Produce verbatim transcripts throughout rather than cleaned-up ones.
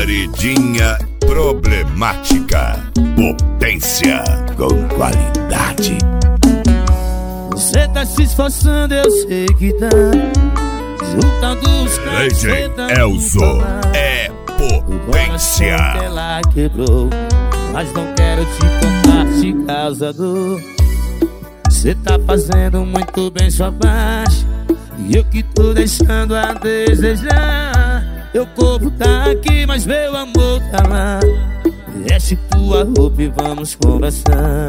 Paredinha problemática. Potência com qualidade. Você tá se esforçando, eu sei que tá. Juntando os D J Elzo é potência. Ela quebrou, mas não quero te contar se causa dor. Você tá fazendo muito bem sua parte, e eu que tô deixando a desejar. Meu corpo tá aqui, mas meu amor tá lá. Veste tua roupa e vamos conversar.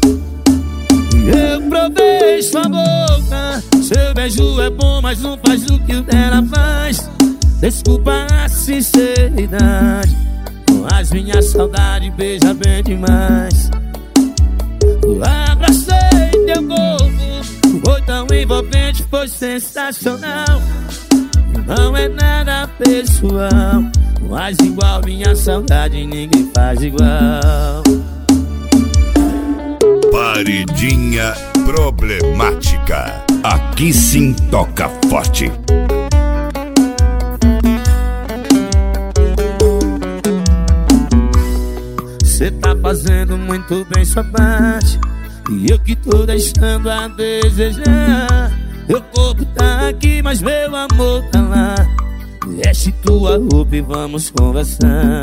Eu provei sua boca, seu beijo é bom, mas não faz o que o dela faz. Desculpa a sinceridade, mas minha saudade beija bem demais. Abracei teu corpo, foi tão envolvente, foi sensacional. Não é nada pessoal, mas igual minha saudade ninguém faz igual. Paredinha problemática. Aqui sim toca forte. Cê tá fazendo muito bem sua parte, e eu que tô deixando a desejar. Meu corpo tá aqui, mas meu amor tá lá. Veste tua roupa e vamos conversar.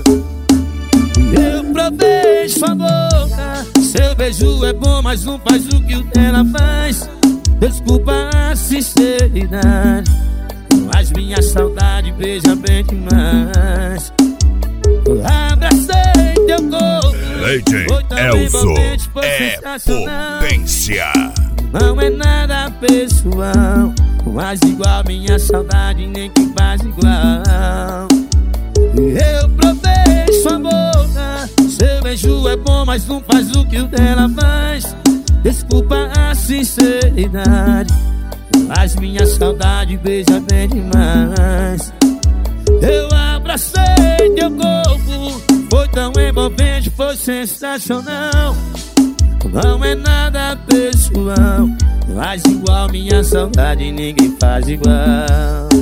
Eu provei sua boca, seu beijo é bom, mas não faz o que o dela faz. Desculpa a sinceridade, mas minha saudade beija bem demais. Abracei teu corpo, D J Elzo é potência. Não é nada pessoal, mas igual minha saudade nem que faz igual. Eu provei sua boca, seu beijo é bom, mas não faz o que o dela faz. Desculpa a sinceridade, mas minha saudade beija bem demais. Eu abracei teu corpo, foi tão envolvente, foi sensacional. Não é nada pessoal, mas igual minha saudade ninguém faz igual.